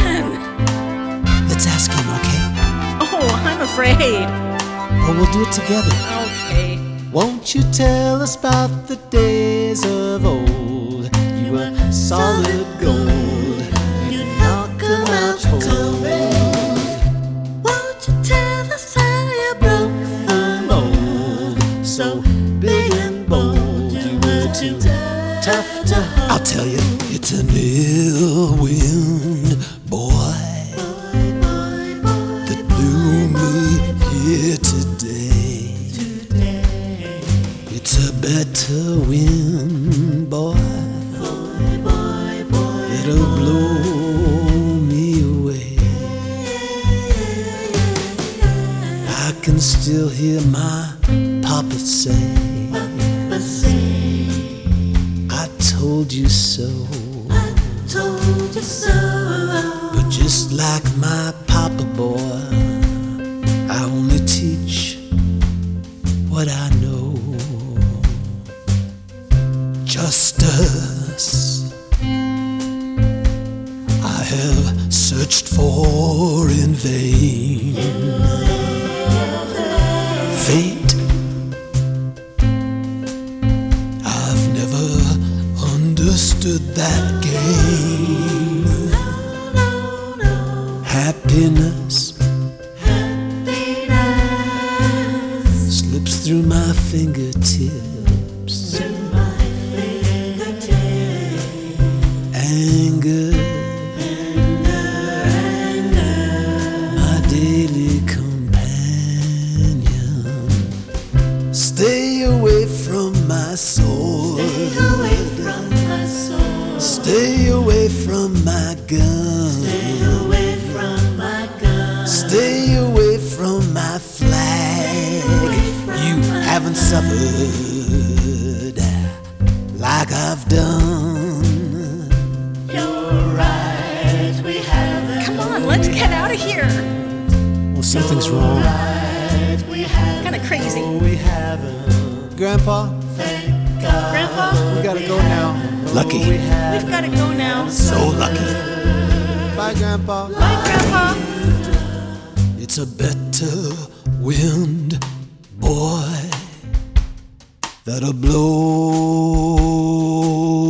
again? Let's ask him, okay? Oh, I'm afraid. Or we'll do it together. Okay. Won't you tell us about the days of old? You were solid gold. You knock 'em out cold. Won't you tell us how you broke the mold? So big and bold, you were too tough to hold. I'll tell you, it's an ill wind, boy, that blew me here today. It's a better wind, boy, it'll blow me away. I can still hear my papa say, I told you so. But just like my papa, boy, I only teach what I know. Justice I have searched for in vain. Fate I've never understood that game. Happiness slips through my fingertips. Anger, my daily companion. Stay away from my sword. Stay away from my gun. Stay away from my flag. You haven't suffered like I've done. Come on, let's get out of here. Well, something's wrong. Kind of crazy. Grandpa, Grandpa, we gotta go now. Lucky. we've got to go now. So lucky. Bye, Grandpa. Bye, Grandpa. It's a better wind, boy, that'll blow